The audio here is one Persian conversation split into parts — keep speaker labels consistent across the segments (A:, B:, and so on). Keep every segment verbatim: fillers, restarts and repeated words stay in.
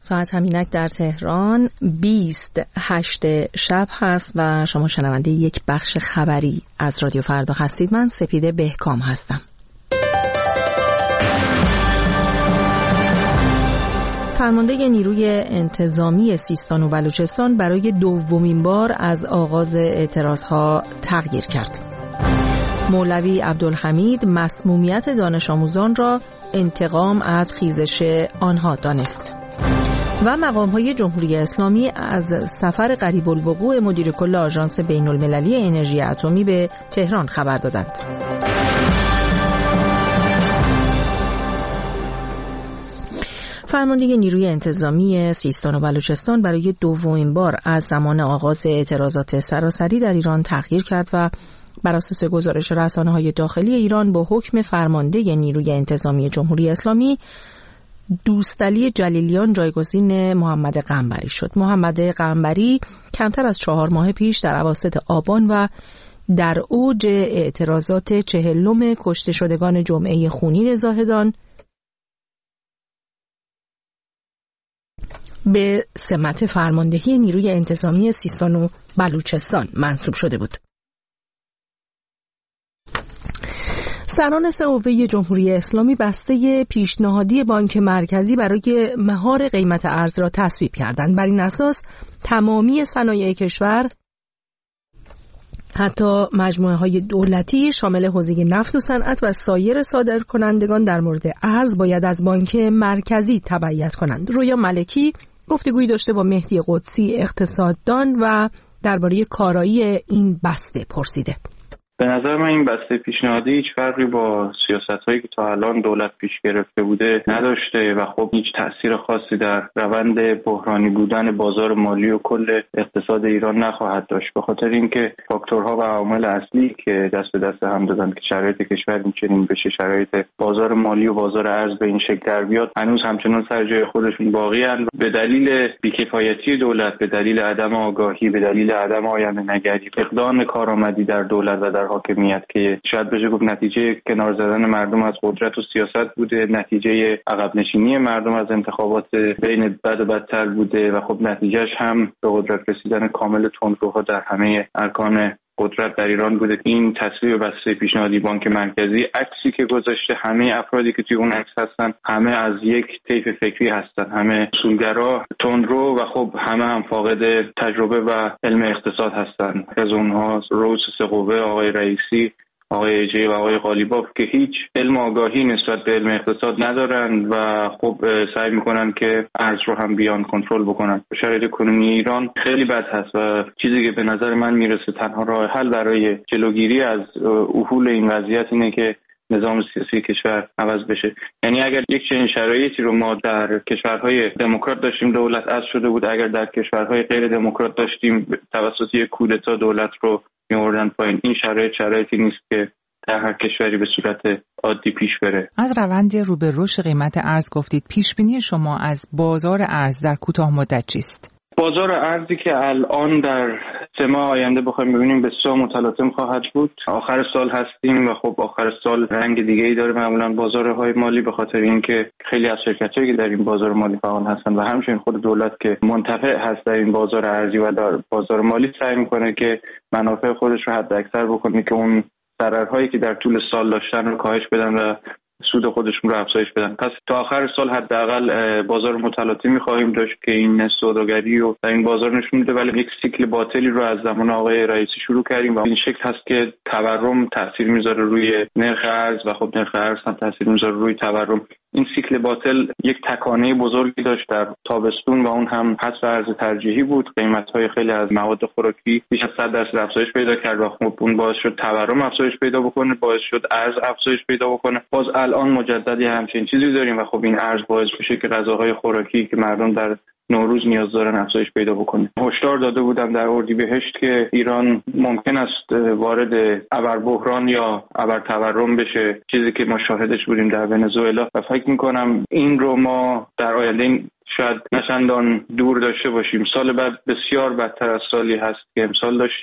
A: ساعت همینک در تهران بیست هشت شب هست و شما شنونده یک بخش خبری از رادیو فردا هستید. من سپیده بهکام هستم. فرمانده نیروی انتظامی سیستان و بلوچستان برای دومین بار از آغاز اعتراضها تغییر کرد. مولوی عبدالحمید مسمومیت دانش آموزان را انتقام از خیزش آنها دانست. و مقام‌های جمهوری اسلامی از سفر قریب الوقوع مدیر کل آژانس بین‌المللی انرژی اتمی به تهران خبر دادند. فرمانده نیروی انتظامی سیستان و بلوچستان برای دومین بار از زمان آغاز اعتراضات سراسری در ایران تغییر کرد و بر اساس گزارش رسانه‌های داخلی ایران با حکم فرمانده نیروی انتظامی جمهوری اسلامی دوستعلی جلیلیان جایگزین محمد قنبری شد. محمد قنبری کمتر از چهار ماه پیش در اواسط آبان و در اوج اعتراضات چهلم کشته شدگان جمعه خونین زاهدان به سمت فرماندهی نیروی انتظامی سیستان و بلوچستان منصوب شده بود. سران سه قوه جمهوری اسلامی بسته پیشنهادی بانک مرکزی برای مهار قیمت ارز را تصویب کردند. بر این اساس تمامی صنایع کشور، حتی مجموعه های دولتی شامل حوزه نفت و صنعت و سایر صادرکنندگان در مورد ارز باید از بانک مرکزی تبعیت کنند. رویا ملکی گفتگویی داشته با مهدی قدسی اقتصاددان و درباره کارایی این بسته پرسیده.
B: به نظر من این بسته پیشنهادی هیچ فرقی با سیاست‌هایی که تا الان دولت پیش گرفته بوده نداشته و خب هیچ تأثیر خاصی در روند بحرانی بودن بازار مالی و کل اقتصاد ایران نخواهد داشت، به خاطر اینکه فاکتورها و عوامل اصلی که دست به دست هم دادن که شرایط کشور این چنین بشه، شرایط بازار مالی و بازار ارز به این شکل در بیاد، هنوز همچنان سر جای خودشون باقی اند. به دلیل بی‌کفایتی دولت، به دلیل عدم آگاهی، به دلیل عدم آینده‌نگری، فقدان کارآمدی در دولت و در حاکمیت که شاید بشه گفت نتیجه کنار زدن مردم از قدرت و سیاست بوده، نتیجه عقب نشینی مردم از انتخابات بین بد و بدتر بوده و خب نتیجهش هم به قدرت رسیدن کامل تندروها در همه ارکان قدرت در ایران بوده. این تصویب بسته پیشنهادی بانک مرکزی عکسی که گذاشته، همه افرادی که توی اون عکس هستن همه از یک طیف فکری هستن، همه اصولگرا، تندرو و خب همه هم فاقد تجربه و علم اقتصاد هستن. از اونها رئیس سه قوه آقای رئیسی، آقای ایجی و آقای قالیباف که هیچ علم آگاهی نسبت به علم اقتصاد ندارن و خب سعی میکنن که ارز رو هم بیان کنترل بکنن. شرایط کنونی ایران خیلی بد هست و چیزی که به نظر من میرسه تنها راه حل برای جلوگیری از افول این وضعیت اینه که نظام سیاسی کشور عوض بشه. یعنی اگر یک چنین شرایطی رو ما در کشورهای دموکرات داشتیم، دولت عزل شده بود، اگر در کشورهای غیر دموکرات داشتیم توسط یک کودتا دولت رو میوردن پایین. این شرایط شرایطی نیست که در هر کشوری به صورت عادی پیش بره.
C: از روند رو به رشد قیمت ارز گفتید. پیش بینی شما از بازار ارز در کوتاه مدت چیست؟
B: بازار ارزی که الان در سه ماه آینده بخوایم ببینیم بسیار متلاطم خواهد بود. آخر سال هستیم و خب آخر سال رنگ دیگه‌ای داره معمولا بازارهای مالی، به خاطر اینکه خیلی از شرکتایی که در این بازار مالی فعال هستن و همچنین خود دولت که منتفع هست در این بازار ارزی و در بازار مالی سعی میکنه که منافع خودش رو حد اکثر بکنه که اون ضررهایی که در طول سال داشتن رو کاهش بدن و سود خودشون رو افزایش بدن. پس تا آخر سال حداقل بازار متلاطمی خواهیم داشت که این سوداگری رو در این بازار نشون میده، ولی یک سیکل باطلی رو از زمان آقای رئیسی شروع کردیم و این شکل هست که تورم تاثیر میذاره روی نرخ ارز و خب نرخ ارز هم تاثیر میذاره روی تورم. این سیکل باطل یک تکانه بزرگی داشت در تابستون و اون هم حذف ارز ترجیحی بود. قیمت‌های خیلی از مواد خوراکی بیش از صد درصد افزایش پیدا کرد و خب اون باعث شد تورم افزایش پیدا بکنه، باعث شد ارز افزایش پیدا بکنه. باز الان مجددی همچین چیزی داریم و خب این ارز باعث میشه که غذاهای خوراکی که مردم در نوروز نیاز دارن افزایش پیدا بکنه. هشدار داده بودم در اردیبهشت که ایران ممکن است وارد ابربحران یا ابرتورم بشه، چیزی که ما شاهدش بودیم در ونزوئلا و فکر میکنم این رو ما در آینده شاید نچندان دور داشته باشیم. سال بعد بسیار بدتر از سالی هست که امسال داشتیم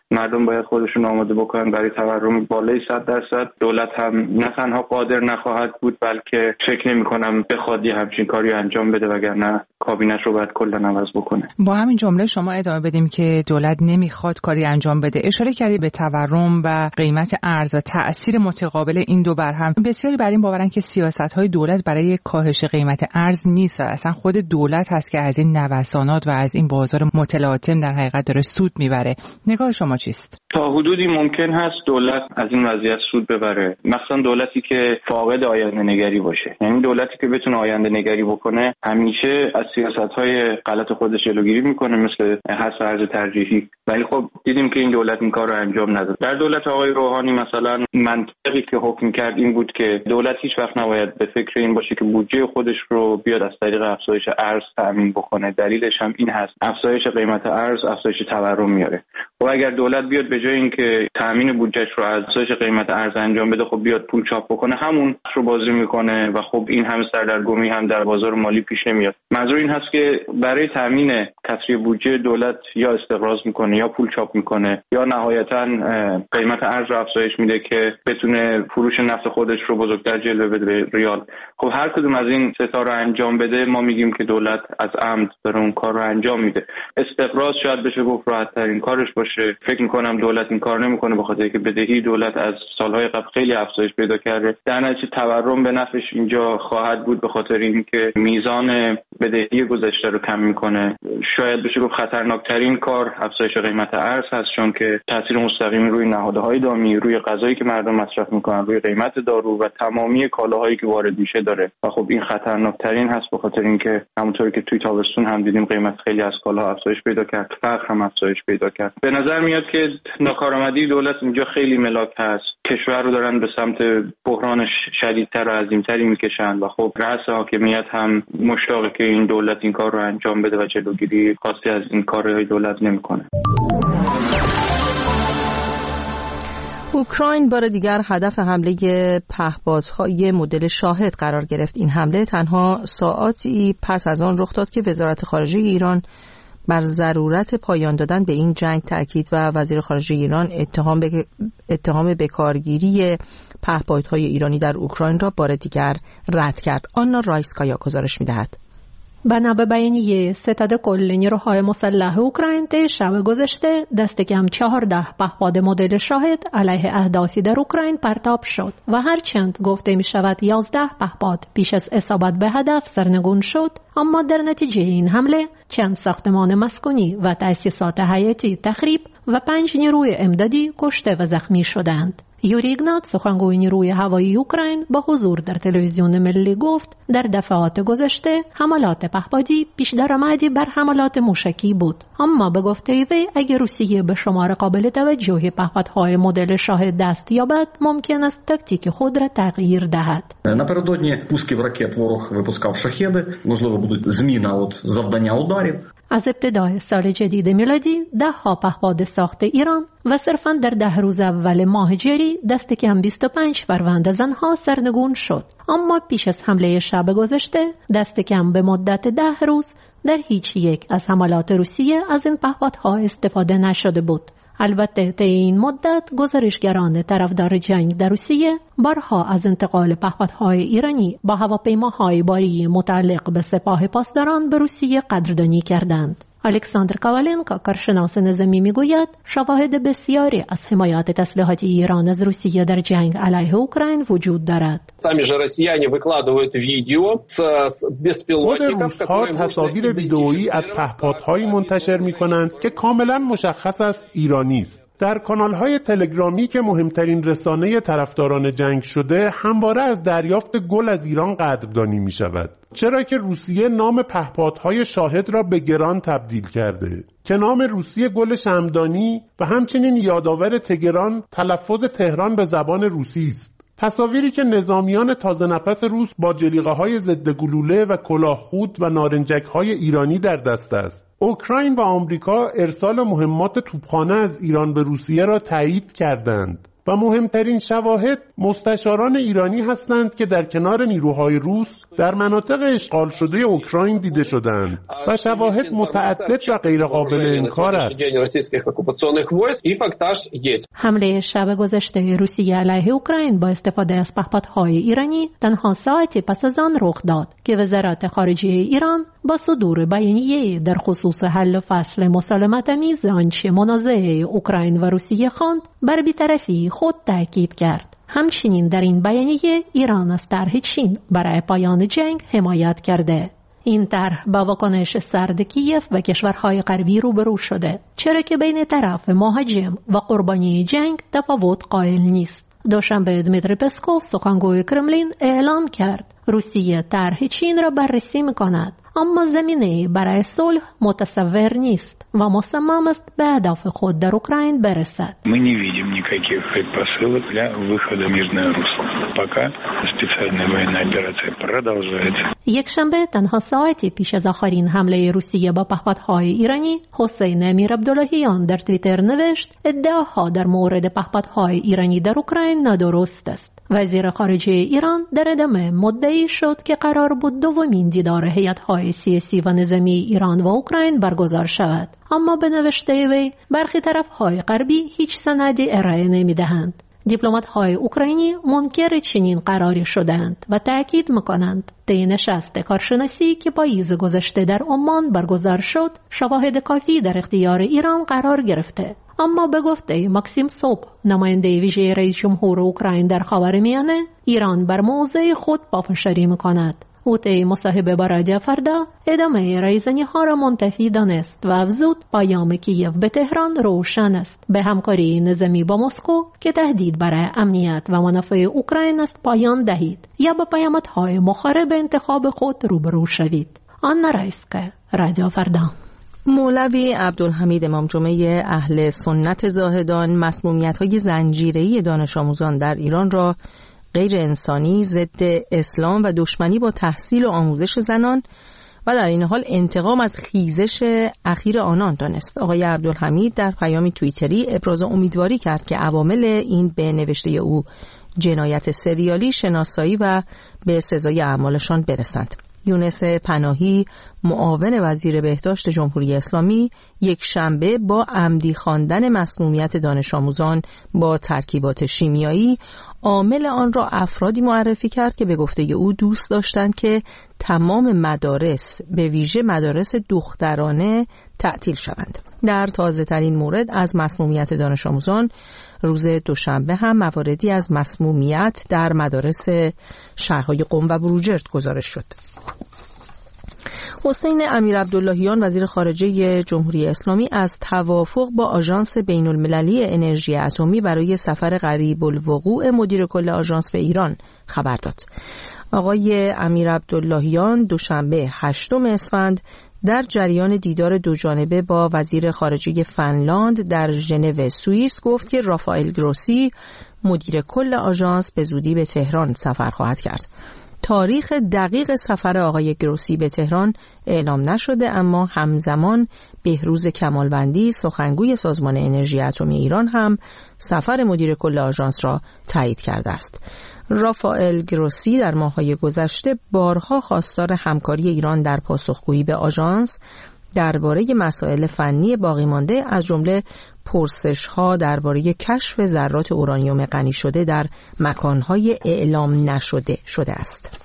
B: مردم باید خودشون آماده بکنن برای تورم بالای صد درصد. دولت هم نه تنها قادر نخواهد بود بلکه فکر نمی‌کنم بخواد یه همچین کاری انجام بده، وگرنه کابینت رو باید کلا عوض بکنه.
C: با همین جمله شما ادامه بدیم که دولت نمیخواد کاری انجام بده. اشاره کردید به تورم و قیمت ارز و تأثیر متقابل این دو بر هم. بسیاری بر این باورن که سیاست‌های دولت برای کاهش قیمت ارز نیست، اصلا خود دولت هست که از این نوسانات و از این بازار متلاطم در حقیقت داره سود میبره. نگاه شما چیست؟
B: تا حدودی ممکن هست دولت از این وضعیت سود ببره، مثلا دولتی که فاقد آینده نگری باشه. یعنی دولتی که بتونه آینده نگری بکنه همیشه از سیاست‌های غلط خودش جلوگیری میکنه، مثل حذف ارز ترجیحی. ولی خب دیدیم که این دولت این کار رو انجام نداد. در دولت آقای روحانی مثلا منطقی که حکم کرد این بود که دولت هیچ وقت نباید به فکر این باشه که بودجه خودش رو بیاد از طریق افزایش ارز تأمین بکنه. دلیلش هم این هست، افزایش قیمت ارز افزایش تورم میاره. و اگر دولت بیاد به جای اینکه تأمین بودجهش رو از افزایش قیمت ارز انجام بده، خب بیاد پول چاپ بکنه، همون رو بازی میکنه و خب این هم سردرگمی هم در بازار مالی پیش نمیاد. منظور این هست که برای تأمین کسری بودجه دولت یا استقراض میکنه یا پول چاپ میکنه یا نهایتا قیمت ارز رو افزایش میده که بتونه فروش نفت خودش رو بزرگتر جلوه بده به ریال. خب هر کدوم از این سه تا رو انجام بده ما میگیم که دولت از عمد داره اون کار رو انجام میده. استقراض شاید بشه گفت راحت ترین کارش باشه. فکر میکنم دولت این کار نمیکنه، به خاطر که بدهی دولت از سالهای قبل خیلی افزایش پیدا کرده. در نتیجه تورم به نفعش اینجا خواهد بود، به خاطر اینکه میزان بدهی گذشته رو کم میکنه. شاید بشه گفت خطرناکترین کار افزایش قیمت ارز هست، چون که تاثیر مستقیمی روی نهادهای دامی، روی غذایی که مردم مصرف میکنن، روی قیمت دارو و تمامی کالاهایی که وارد میشه داره و خب این خطرناکترین هست، به خاطر اینکه همونطوری که توی تابستون هم دیدیم قیمت خیلی از کالاها افزایش پیدا کرد، فقر هم افزایش پیدا کرد. به نظر میاد که ناکارآمدی دولت اینجا خیلی ملاک هست. کشور رو دارن به سمت بحران شدیدتر و عظیمتری میکشن و خب رئیس حاکمیت هم مشتاقه که این دولت این کار رو انجام بده و جلوگیری خاصی از این کارهای دولت نمیکنه.
A: اوکراین بار دیگر هدف حمله پهپادهای مدل شاهد قرار گرفت. این حمله تنها ساعاتی پس از آن رخ داد که وزارت خارجه ایران بر ضرورت پایان دادن به این جنگ تاکید و وزیر خارجه ایران اتهام به اتهام بکارگیری پهپادهای ایرانی در اوکراین را بار دیگر رد کرد. آنا رایسکایا گزارش می‌دهد.
D: بنا به بیانیه ستاد کل نیروهای مسلح اوکراین طی شب گذشته دست کم چهارده پهپاد مدل شاهد علیه اهدافی در اوکراین پرتاب شد و هرچند گفته می شود یازده پهپاد پیش از اصابت به هدف سرنگون شد، اما در نتیجه این حمله چند ساختمان مسکونی و تأسیسات حیاتی تخریب و پنج نیروی امدادی کشته و زخمی شدند. یوری ایگنات سخنگوی نیروی هوایی اوکراین با حضور در تلویزیون ملی گفت در دفعات گذشته حملات پهپادی پیش درآمدی بر حملات موشکی بود، اما به گفته وی اگر روسیه به شمار قابل توجهی پهپادهای مدل شاهد دست یابد ممکن است تاکتیک خود را تغییر دهد.
E: Напередодні пусків ракет ворог випускав шахеди, можливо будуть зміна от завдання ударів.
D: از ابتدای سال جدید میلادی ده ها پهپاد ساخت ایران و صرفاً در ده روز اول ماه جری دست کم بیست و پنج فروند زنها سرنگون شد، اما پیش از حمله شب گذشته دست کم به مدت ده روز در هیچ یک از حملات روسیه از این پهپادها استفاده نشده بود. البته طی این مدت گزارشگران طرفدار جنگ در روسیه بارها از انتقال پهپادهای ایرانی با هواپیماهای باری متعلق به سپاه پاسداران به روسیه قدردانی کردند. الکساندر کاولنکا کارشناس نظامی میگوید شواهد بسیاری از حمایت تسلیحاتی ایران از روسیه در جنگ علیه اوکراین وجود دارد.
F: خود روس‌ها تصاویر ویدئویی از پهپادهایی منتشر می‌کنند که کاملا مشخص است ایرانی است. در کانال‌های تلگرامی که مهمترین رسانه طرفداران جنگ شده همواره از دریافت گل از ایران قدردانی می‌شود، چرا که روسیه نام پهپادهای شاهد را به گران تبدیل کرده که نام روسیه گل شمعدانی و همچنین یادآور تگران تلفظ تهران به زبان روسی است. تصاویری که نظامیان تازه نفس روس با جلیقه‌های ضد گلوله و کلاهخود و نارنجک‌های ایرانی در دست است. اوکراین و آمریکا ارسال مهمات توپخانه از ایران به روسیه را تایید کردند. و مهمترین شواهد مستشاران ایرانی هستند که در کنار نیروهای روس در مناطق اشغال شده اوکراین دیده شدند و شواهد متعدد و غیرقابل انکار است.
D: حمله شب گذشته روسیه علیه اوکراین با استفاده از پهپادهای ایرانی تنها ساعتی پس از آن رخ داد که وزارت خارجه ایران با صدور بیانیه در خصوص حل فصل مسالمت‌آمیز آنچه منازعه اوکراین و روسیه خواند بر بی‌طرفی خود تاکید کرد. همچنین در این بیانیه ایران از طرح چین برای پایان جنگ حمایت کرده. این طرح با واکنش سرد کیف و کشورهای غربی روبرو شده، چرا که بین طرف مهاجم و قربانی جنگ تفاوت قائل نیست. دوشنبه دمیتری پسکوف سخنگوی کرملین اعلام کرد روسیه طرح چین را بررسی می‌کند، اما زمینه برای صلح متصور نیست و مصمم است به هدف خود در اوکراین برسد.
G: Мы не видим никаких предпосылок для выхода в мирное русло. Пока специальная военная операция продолжается.
D: یک شنبه تنها ساعتی پیش از آخرین حمله روسیه با پهپادهای ایرانی، حسین امیر عبداللهیان در توییتر نوشت ادعاها در مورد پهپادهای ایرانی در اوکراین نادرست است. وزیر خارجه ایران در ادامه مدعی شد که قرار بود دومین دیدار هیئت‌های سیاسی و نظامی ایران و اوکراین برگزار شود، اما به نوشته وی برخی طرف‌های غربی هیچ سندی ارائه نمی‌دهند. دیپلمات‌های اوکراینی منکر چنین قراری شدند و تأکید می‌کنند طی نشست کارشناسی که پاییز گذشته در عمان برگزار شد، شواهد کافی در اختیار ایران قرار گرفته. اما به گفته ماکسیم صبح، نماینده ویژه رئیس جمهور اوکراین در خاورمیانه، ایران بر موضع خود پافشاری می‌کند. او طی مصاحبه با رادیو فردا ادامه رایزنی‌ها را منتفی دانست و افزود پیام کیف به تهران روشن است: به همکاری نظامی با مسکو که تهدید برای امنیت و منافع اوکراین است پایان دهید یا با پیامدهای مخالف انتخاب خود روبرو شوید. آنا رایسکه، رادیو فردا.
A: مولوی عبدالحمید امام جمعه اهل سنت زاهدان مسمومیت‌های زنجیره‌ای دانش آموزان در ایران را غیر انسانی، ضد اسلام و دشمنی با تحصیل و آموزش زنان و در این حال انتقام از خیزش اخیر آنان دانست. آقای عبدالحمید در پیامی توییتری ابراز امیدواری کرد که عوامل این به نوشته او جنایت سریالی شناسایی و به سزای اعمالشان برسند. یونس پناهی، معاون وزیر بهداشت جمهوری اسلامی، یک شنبه با عمدی خواندن مسمومیت دانش آموزان با ترکیبات شیمیایی عامل آن را افرادی معرفی کرد که به گفته او دوست داشتند که تمام مدارس به ویژه مدارس دخترانه تعطیل شوند. در تازه ترین مورد از مسمومیت دانش آموزان روز دوشنبه هم مواردی از مسمومیت در مدارس شهرهای قم و بروجرد گزارش شد. حسین امیر عبداللهیان وزیر خارجه جمهوری اسلامی از توافق با آژانس بین المللی انرژی اتمی برای سفر قریب الوقوع مدیر کل آژانس به ایران خبر داد. آقای امیر عبداللهیان دوشنبه هشتم اسفند در جریان دیدار دوجانبه با وزیر خارجه فنلاند در ژنو سوئیس گفت که رافائل گروسی مدیر کل آژانس به زودی به تهران سفر خواهد کرد. تاریخ دقیق سفر آقای گروسی به تهران اعلام نشده، اما همزمان بهروز کمالوندی سخنگوی سازمان انرژی اتمی ایران هم سفر مدیر کل آژانس را تایید کرده است. رافائل گروسی در ماه‌های گذشته بارها خواستار همکاری ایران در پاسخگویی به آژانس درباره مسائل فنی باقی مانده از جمله پرسش‌ها درباره کشف ذرات اورانیوم غنی شده در مکان‌های اعلام نشده شده است.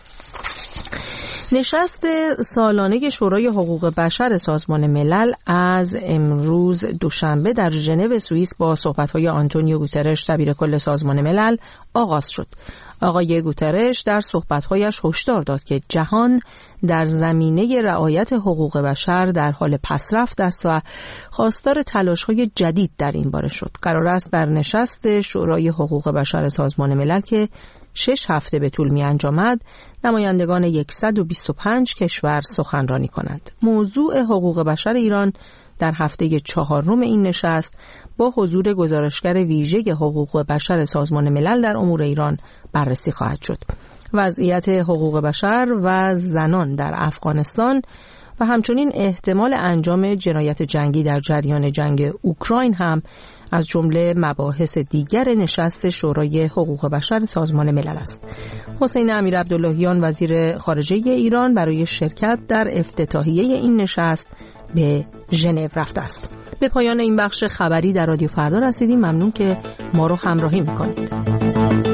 A: نشست سالانه شورای حقوق بشر سازمان ملل از امروز دوشنبه در ژنو سوئیس با صحبت‌های آنتونیو گوترش دبیر کل سازمان ملل آغاز شد. آقای گوترش در صحبت‌هایش هشدار داد که جهان در زمینه رعایت حقوق بشر در حال پسرفت است و خواستار تلاش‌های جدید در این باره شد. قرار است در نشست شورای حقوق بشر سازمان ملل که شش هفته به طول می انجامد نمایندگان صد و بیست و پنج کشور سخنرانی کنند. موضوع حقوق بشر ایران در هفته چهارم این نشست با حضور گزارشگر ویژه حقوق بشر سازمان ملل در امور ایران بررسی خواهد شد. وضعیت حقوق بشر و زنان در افغانستان و همچنین احتمال انجام جنایت جنگی در جریان جنگ اوکراین هم از جمله مباحث دیگر نشست شورای حقوق بشر سازمان ملل است. حسین امیرعبداللهیان وزیر خارجه ایران برای شرکت در افتتاحیه این نشست به ژنو رفته است. به پایان این بخش خبری در رادیو فردا رسیدیم. ممنون که ما رو همراهی می‌کنید.